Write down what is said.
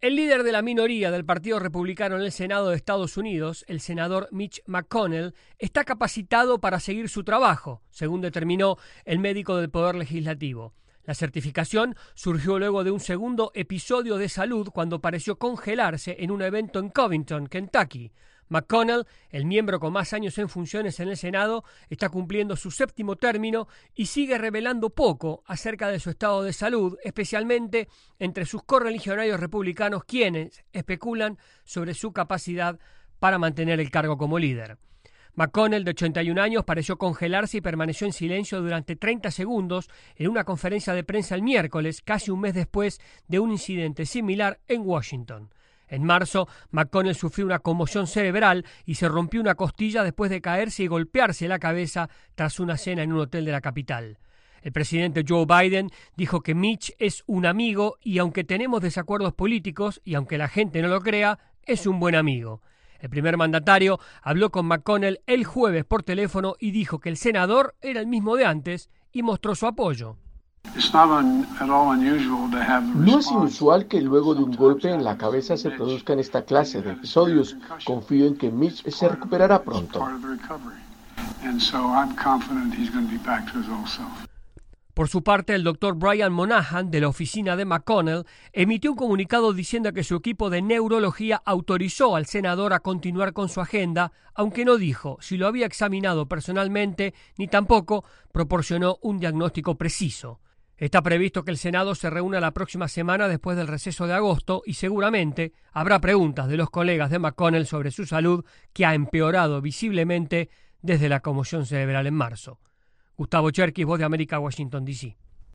El líder de la minoría del Partido Republicano en el Senado de Estados Unidos, el senador Mitch McConnell, está capacitado para seguir su trabajo, según determinó el médico del Poder Legislativo. La certificación surgió luego de un segundo episodio de salud cuando pareció congelarse en un evento en Covington, Kentucky. McConnell, el miembro con más años en funciones en el Senado, está cumpliendo su séptimo término y sigue revelando poco acerca de su estado de salud, especialmente entre sus correligionarios republicanos, quienes especulan sobre su capacidad para mantener el cargo como líder. McConnell, de 81 años, pareció congelarse y permaneció en silencio durante 30 segundos en una conferencia de prensa el miércoles, casi un mes después de un incidente similar en Washington. En marzo, McConnell sufrió una conmoción cerebral y se rompió una costilla después de caerse y golpearse la cabeza tras una cena en un hotel de la capital. El presidente Joe Biden dijo que Mitch es un amigo y aunque tenemos desacuerdos políticos y aunque la gente no lo crea, es un buen amigo. El primer mandatario habló con McConnell el jueves por teléfono y dijo que el senador era el mismo de antes y mostró su apoyo. No es inusual que luego de un golpe en la cabeza se produzcan esta clase de episodios. Confío en que Mitch se recuperará pronto. Por su parte, el doctor Brian Monahan, de la oficina de McConnell, emitió un comunicado diciendo que su equipo de neurología autorizó al senador a continuar con su agenda, aunque no dijo si lo había examinado personalmente ni tampoco proporcionó un diagnóstico preciso. Está previsto que el Senado se reúna la próxima semana después del receso de agosto y seguramente habrá preguntas de los colegas de McConnell sobre su salud, que ha empeorado visiblemente desde la conmoción cerebral en marzo. Gustavo Cherkis, Voz de América, Washington, D.C.